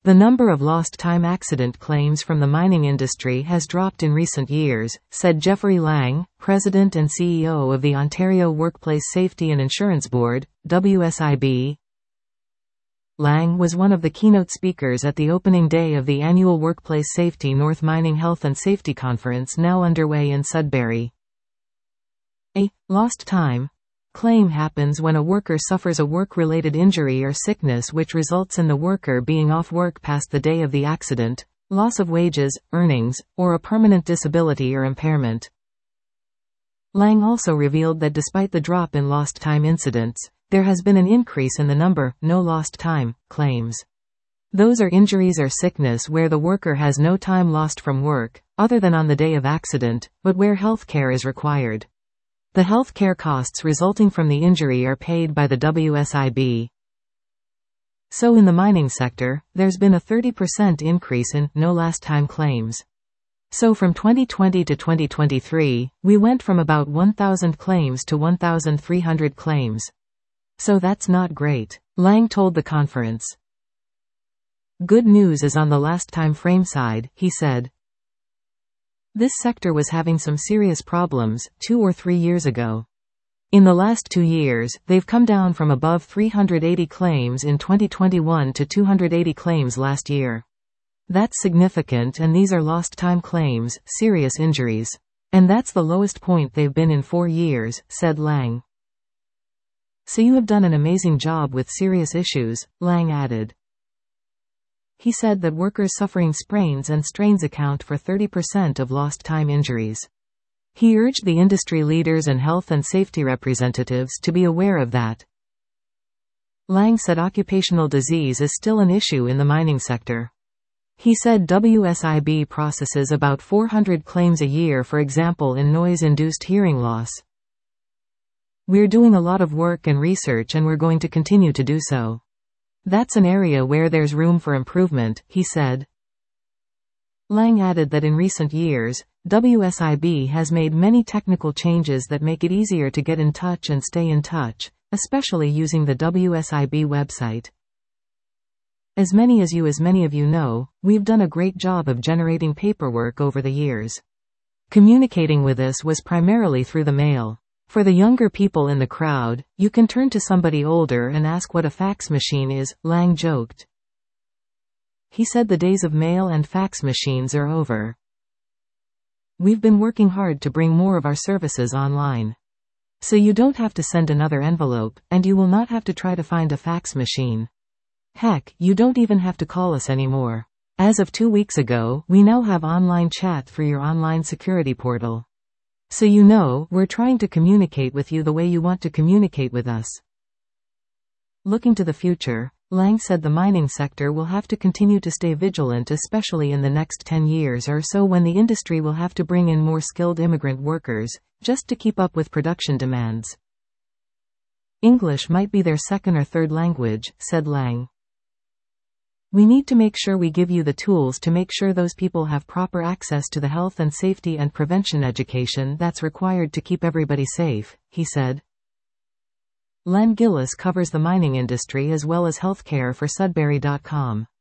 The number of lost time accident claims from the mining industry has dropped in recent years, said Jeffrey Lang, President and CEO of the Ontario Workplace Safety and Insurance Board, WSIB. Lang was one of the keynote speakers at the opening day of the annual Workplace Safety North Mining Health and Safety Conference now underway in Sudbury. A lost time claim happens when a worker suffers a work-related injury or sickness which results in the worker being off work past the day of the accident, loss of wages, earnings, or a permanent disability or impairment. Lang also revealed that despite the drop in lost time incidents, there has been an increase in the number no lost time claims. Those are injuries or sickness where the worker has no time lost from work, other than on the day of accident, but where health care is required. The health care costs resulting from the injury are paid by the WSIB. So in the mining sector, there's been a 30% increase in no last time claims. So from 2020 to 2023, we went from about 1,000 claims to 1,300 claims. So that's not great, Lang told the conference. Good news is on the last time frame side, he said. This sector was having some serious problems 2 or 3 years ago. In the last 2 years, they've come down from above 380 claims in 2021 to 280 claims last year. That's significant, and these are lost time claims, serious injuries. And that's the lowest point they've been in 4 years, said Lang. So you have done an amazing job with serious issues, Lang added. He said that workers suffering sprains and strains account for 30% of lost time injuries. He urged the industry leaders and health and safety representatives to be aware of that. Lang said occupational disease is still an issue in the mining sector. He said WSIB processes about 400 claims a year, for example in noise-induced hearing loss. We're doing a lot of work and research, and we're going to continue to do so. That's an area where there's room for improvement, he said. Lang added that in recent years, WSIB has made many technical changes that make it easier to get in touch and stay in touch, especially using the WSIB website. As many of you know, we've done a great job of generating paperwork over the years. Communicating with us was primarily through the mail. For the younger people in the crowd, you can turn to somebody older and ask what a fax machine is, Lang joked. He said the days of mail and fax machines are over. We've been working hard to bring more of our services online. So you don't have to send another envelope, and you will not have to try to find a fax machine. Heck, you don't even have to call us anymore. As of 2 weeks ago, we now have online chat through your online security portal. So you know, we're trying to communicate with you the way you want to communicate with us. Looking to the future, Lang said the mining sector will have to continue to stay vigilant, especially in the next 10 years or so, when the industry will have to bring in more skilled immigrant workers, just to keep up with production demands. English might be their second or third language, said Lang. We need to make sure we give you the tools to make sure those people have proper access to the health and safety and prevention education that's required to keep everybody safe, he said. Len Gillis covers the mining industry as well as healthcare for Sudbury.com.